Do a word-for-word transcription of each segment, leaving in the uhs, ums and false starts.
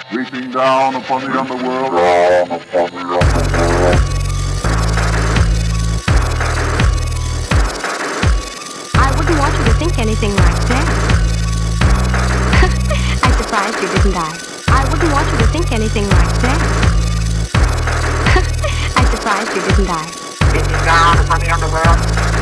Sweeping down upon the underworld. Down upon the underworld. I wouldn't want you to think anything like that. I'm surprised you didn't die. I wouldn't want you to think anything like that. I'm surprised you didn't die. Sweeping down upon the underworld.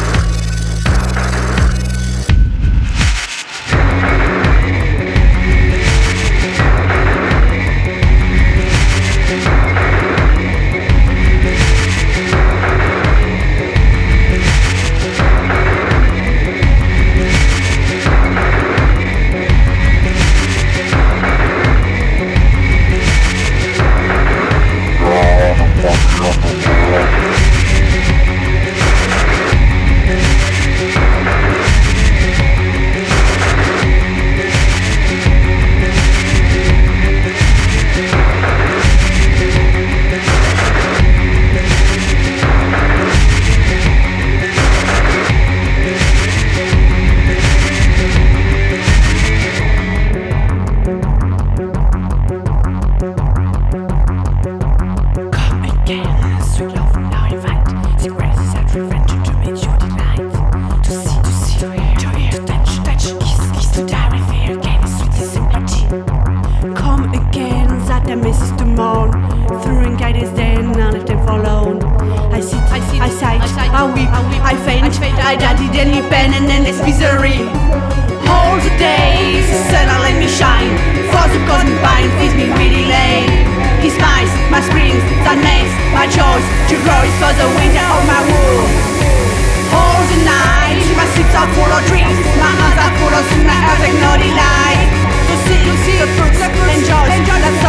I faint, I daddy daily pain and endless misery. All the days, the sun I let me shine. For the cosmic pine, feeds me really late. His mice, my springs, that makes my choice to grow for the winter of my wood. All the night, my sleeps are full of dreams. My hands are full of sweet, my earth like no delight. To see, to see the fruits, enjoy, enjoy the